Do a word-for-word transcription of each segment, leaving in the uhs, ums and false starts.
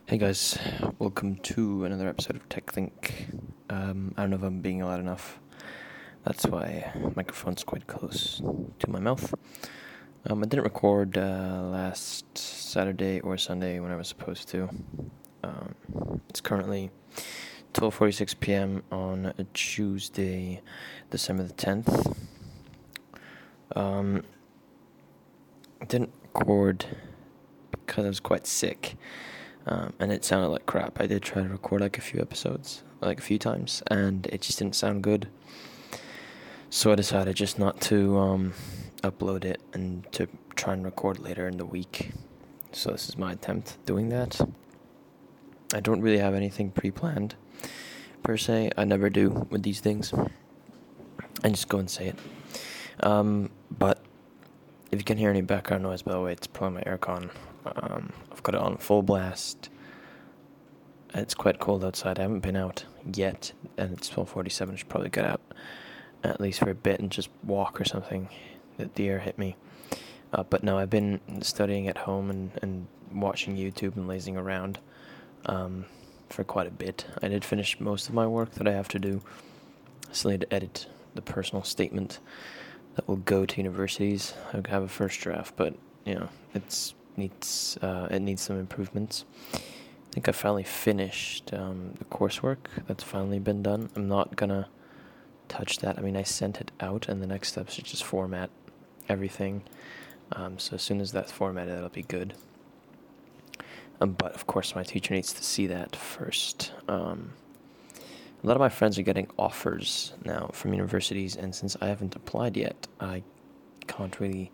Hey guys, welcome to another episode of Tech Think. Um, I don't know if I'm being loud enough. That's why the microphone's quite close to my mouth. Um, I didn't record uh, last Saturday or Sunday when I was supposed to. Um, it's currently twelve forty-six p.m. on a Tuesday, December the tenth. Um, I didn't record because I was quite sick. Um, and it sounded like crap. I did try to record like a few episodes, like a few times, and it just didn't sound good. So I decided just not to um, upload it and to try and record later in the week. So this is my attempt doing that. I don't really have anything pre-planned, per se. I never do with these things. I just go and say it. Um, but if you can hear any background noise, by the way, it's probably my aircon. Um, I've got it on full blast. It's quite cold outside. I haven't been out yet, and it's twelve forty-seven. I should probably get out at least for a bit and just walk or something. That the air hit me. Uh, but no, I've been studying at home and, and watching YouTube and lazing around um, for quite a bit. I did finish most of my work that I have to do. I still need to edit the personal statement that will go to universities. I have a first draft, but you know, it's needs uh, it needs some improvements. I think I finally finished um, the coursework. That's finally been done. I'm not gonna touch that. I mean, I sent it out, and the next step is just format everything. Um, so as soon as that's formatted, that'll be good. Um, but of course, my teacher needs to see that first. Um, a lot of my friends are getting offers now from universities, and since I haven't applied yet, I can't really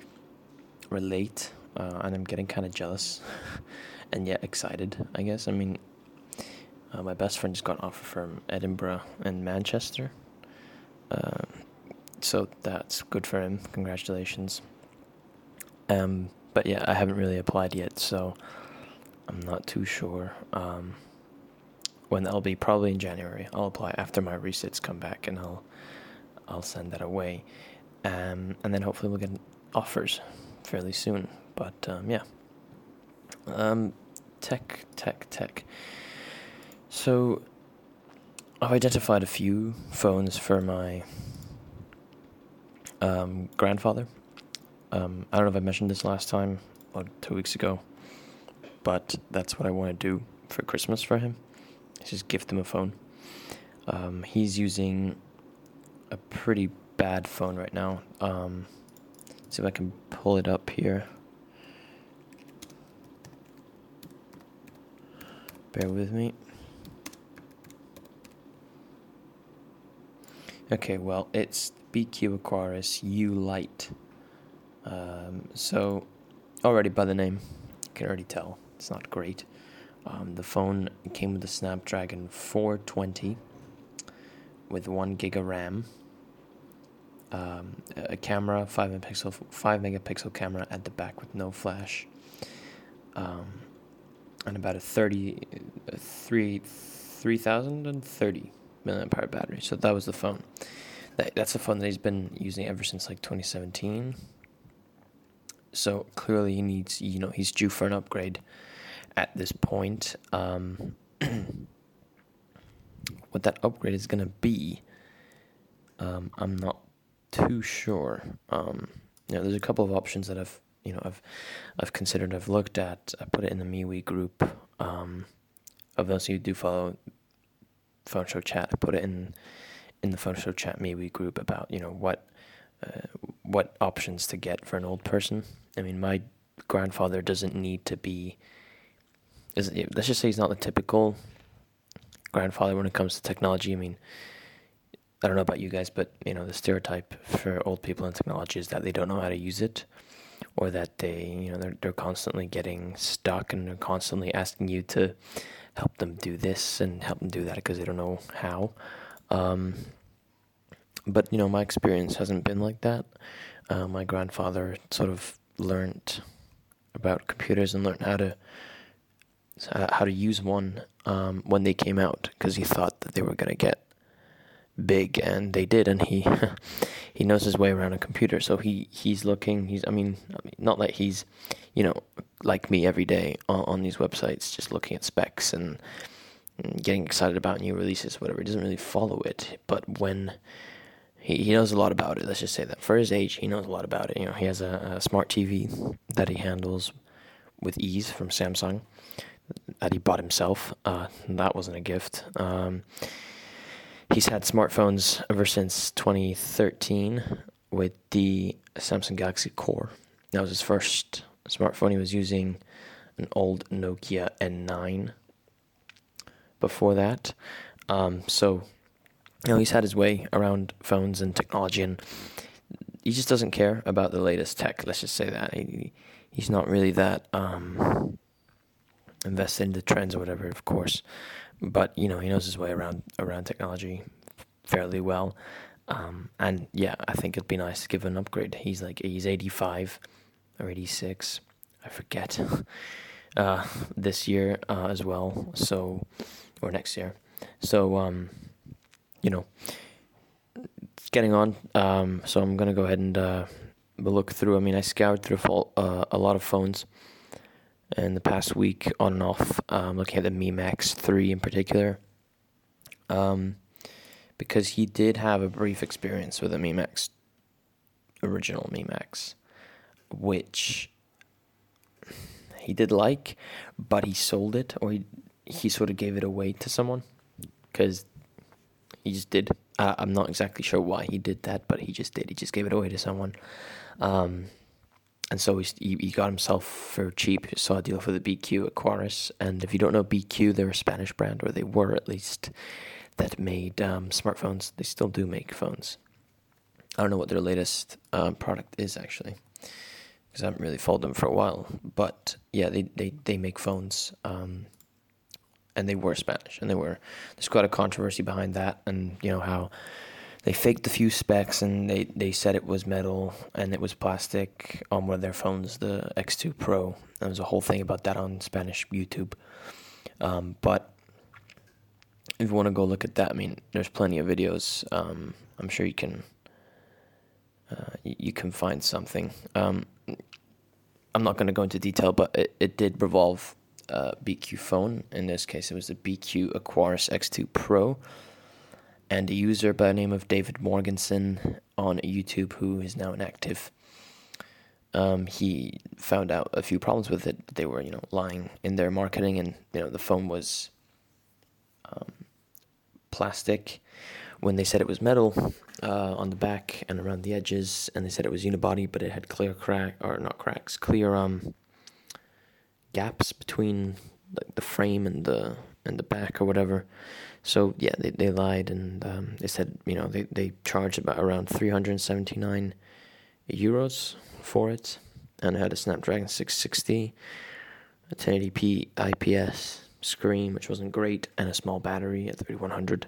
relate, uh, and I'm getting kind of jealous. And yet excited, I guess. I mean, uh, my best friend just got an offer from Edinburgh and Manchester. Uh, so that's good for him. Congratulations. Um, but yeah, I haven't really applied yet, so I'm not too sure um, when that'll be. Probably in January. I'll apply after my resits come back, and I'll I'll send that away. Um, and then hopefully we'll get offers fairly soon. But um, yeah. Um, tech, tech, tech. So, I've identified a few phones for my um, grandfather. Um, I don't know if I mentioned this last time, or two weeks ago, but that's what I want to do for Christmas for him. Is just gift him a phone. Um, he's using a pretty bad phone right now. Um, see if I can pull it up here. Bear with me. Okay, well, it's B Q Aquaris U Lite. Um, so, already by the name, you can already tell it's not great. Um, the phone came with a Snapdragon four twenty with one gig of RAM. Um, a camera, five megapixel, five megapixel camera at the back with no flash. Um, and about a thirty, a three, three thousand and thirty milliamp hour battery. So that was the phone. That, that's the phone that he's been using ever since like twenty seventeen. So clearly he needs, you know, he's due for an upgrade at this point. Um, what that upgrade is going to be, um, I'm not too sure. Um, you know, there's a couple of options that I've, you know, I've, I've considered, I've looked at. I put it in the MeWe group. Um, of those who do follow Phone Show Chat, I put it in, in the Phone Show Chat MeWe group about, you know, what, uh, what options to get for an old person. I mean, my grandfather doesn't need to be. Is let's just say he's not the typical grandfather when it comes to technology. I mean, I don't know about you guys, but you know, the stereotype for old people in technology is that they don't know how to use it, or that they, you know, they're they're constantly getting stuck and they're constantly asking you to help them do this and help them do that because they don't know how. Um, but you know, my experience hasn't been like that. Uh, my grandfather sort of learned about computers and learned how to uh, how to use one um, when they came out because he thought that they were gonna get big, and they did, and he he knows his way around a computer. So he he's looking. He's I mean, I mean not that he's, you know, like me every day on, on these websites, just looking at specs and, and getting excited about new releases, whatever. He doesn't really follow it, but when he he knows a lot about it. Let's just say that for his age, he knows a lot about it. You know, he has a, a smart T V that he handles with ease from Samsung that he bought himself. Uh, that wasn't a gift. Um, he's had smartphones ever since twenty thirteen with the Samsung Galaxy Core. That was his first smartphone. He was using an old Nokia N nine before that. Um, so, you know, he's had his way around phones and technology, and he just doesn't care about the latest tech. Let's just say that. He, he's not really that um, invested in the trends or whatever, of course. But, you know, he knows his way around around technology fairly well. Um, and, yeah, I think it'd be nice to give him an upgrade. He's like, he's eighty-five or eighty-six. I forget. uh, this year uh, as well. So, or next year. So, um... you know, it's getting on. Um, so I'm gonna go ahead and uh, look through. I mean, I scoured through full, uh, a lot of phones in the past week, on and off. Um, looking at the Mi Max three in particular, um, because he did have a brief experience with the Mi Max, original Mi Max, which he did like, but he sold it, or he he sort of gave it away to someone, because he just did. Uh, I'm not exactly sure why he did that, but he just did. He just gave it away to someone. Um, and so he, he got himself for cheap. He saw a deal for the B Q Aquaris. And if you don't know B Q, they're a Spanish brand, or they were at least, that made um, smartphones. They still do make phones. I don't know what their latest um, product is, actually, because I haven't really followed them for a while. But yeah, they, they, they make phones. Um, And they were Spanish, and they were. There's quite a controversy behind that, and you know how they faked a few specs, and they, they said it was metal and it was plastic on one of their phones, the X two Pro. There was a whole thing about that on Spanish YouTube. Um, but if you want to go look at that, I mean, there's plenty of videos. Um, I'm sure you can. Uh, you can find something. Um, I'm not going to go into detail, but it, it did revolve. Uh, B Q phone. In this case, it was the B Q Aquaris X two Pro, and a user by the name of David Morganson on YouTube, who is now inactive. Um, he found out a few problems with it. They were, you know, lying in their marketing, and you know, the phone was um, plastic when they said it was metal uh, on the back and around the edges, and they said it was unibody, but it had clear crack or not cracks, clear um. gaps between like the frame and the and the back or whatever. So yeah, they they lied, and um, they said, you know, they they charged about around three hundred seventy-nine euros for it, and it had a Snapdragon six sixty, a ten eighty p I P S screen, which wasn't great, and a small battery at thirty-one hundred.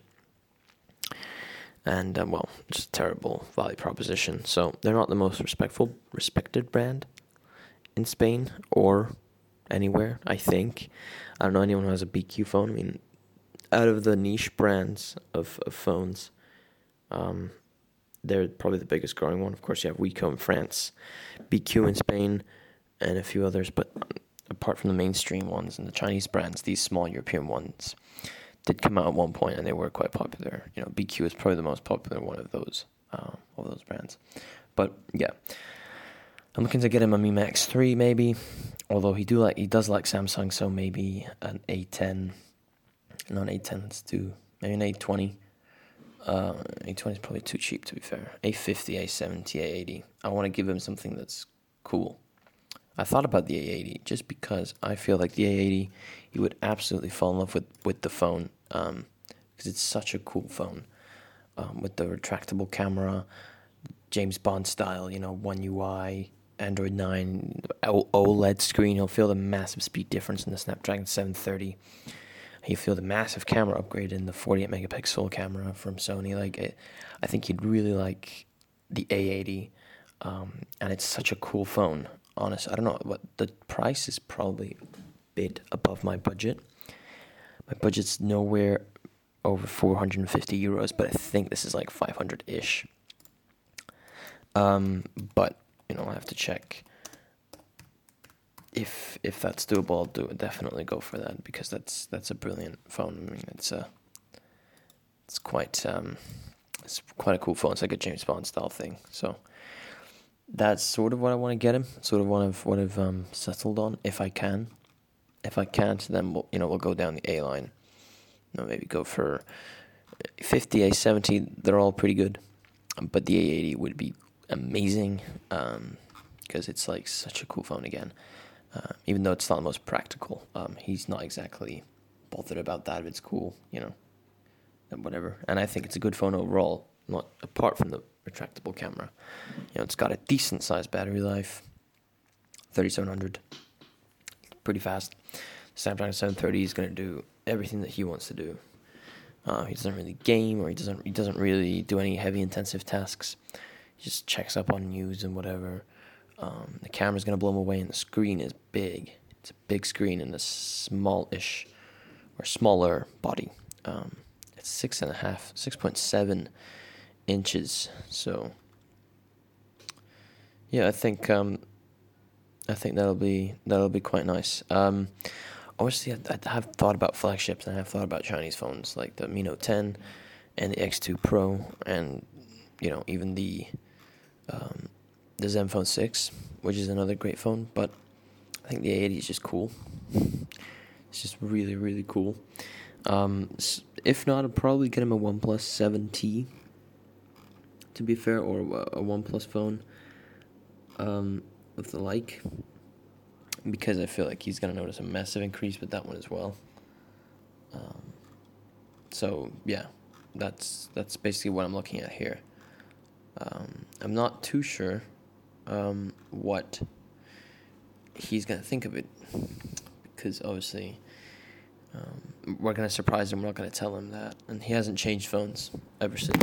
And um, well, just a terrible value proposition. So they're not the most respectful respected brand in Spain or anywhere, I think. I don't know anyone who has a B Q phone. I mean, out of the niche brands of, of phones, um, they're probably the biggest growing one. Of course, you have Wiko in France, B Q in Spain, and a few others. But apart from the mainstream ones and the Chinese brands, these small European ones did come out at one point, and they were quite popular. You know, B Q is probably the most popular one of those, uh, of those brands. But yeah, I'm looking to get him a Mi Max three, maybe. Although he do like he does like Samsung, so maybe an A ten, not an A ten. Let's do maybe an A twenty. Uh, A twenty is probably too cheap, to be fair. A fifty, A seventy, A eighty. I want to give him something that's cool. I thought about the A eighty just because I feel like the A eighty, he would absolutely fall in love with with the phone, um, because it's such a cool phone, um, with the retractable camera, James Bond style, you know, One U I. Android nine, OLED screen. He'll feel the massive speed difference in the Snapdragon seven thirty. He'll feel the massive camera upgrade in the forty-eight megapixel camera from Sony. Like, it, I think he'd really like the A eighty, um, and it's such a cool phone. Honest, I don't know what the price is. Probably a bit above my budget. My budget's nowhere over four hundred fifty euros, but I think this is like five hundred-ish. Um, but, you know, I have to check if if that's doable. I'll do it, definitely go for that, because that's that's a brilliant phone. I mean, it's a it's quite um it's quite a cool phone. It's like a James Bond style thing. So that's sort of what I want to get him. Sort of what I've what I've um, settled on, if I can. If I can't, then we'll you know we'll go down the A line. You know, maybe go for fifty, A seventy. They're all pretty good, but the A eighty would be amazing, um, because it's like such a cool phone again. Uh, even though it's not the most practical, um, he's not exactly bothered about that. If it's cool, you know, and whatever. And I think it's a good phone overall, not apart from the retractable camera. You know, it's got a decent sized battery life, thirty-seven hundred, pretty fast. Snapdragon seven thirty is going to do everything that he wants to do. Uh, he doesn't really game, or he doesn't he doesn't really do any heavy intensive tasks. He just checks up on news and whatever. Um, the camera's going to blow him away, and the screen is big. It's a big screen in a small-ish or smaller body. Um, it's six and a half, six point seven inches. So, yeah, I think um, I think that'll be that'll be quite nice. Um, obviously, I, I have thought about flagships, and I have thought about Chinese phones like the Mi Note ten and the X two Pro, and you know even the um, the Zenfone six, which is another great phone, but I think the A eighty is just cool. It's just really, really cool. Um, if not, I'll probably get him a OnePlus seven T, to be fair, or a OnePlus phone um, with the like, because I feel like he's going to notice a massive increase with that one as well. Um, so, yeah, that's that's basically what I'm looking at here. Um, I'm not too sure um, what he's going to think of it, because obviously um, we're going to surprise him. We're not going to tell him that, and he hasn't changed phones ever since.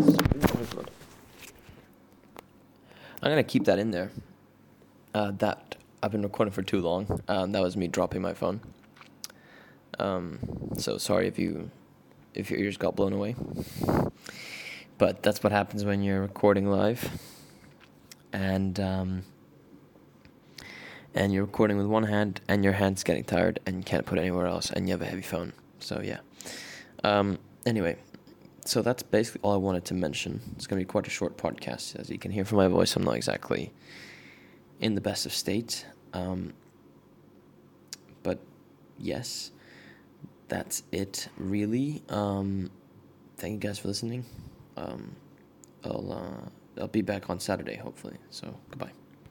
I'm going to keep that in there. Uh, that I've been recording for too long. Um, that was me dropping my phone. Um, so sorry if you if your ears got blown away. But that's what happens when you're recording live, and um, and you're recording with one hand, and your hand's getting tired, and you can't put it anywhere else, and you have a heavy phone. So yeah. Um, anyway, so that's basically all I wanted to mention. It's going to be quite a short podcast. As you can hear from my voice, I'm not exactly in the best of state. Um, but yes, that's it, really. Um, thank you guys for listening. Um, I'll uh, I'll be back on Saturday, hopefully. So, goodbye.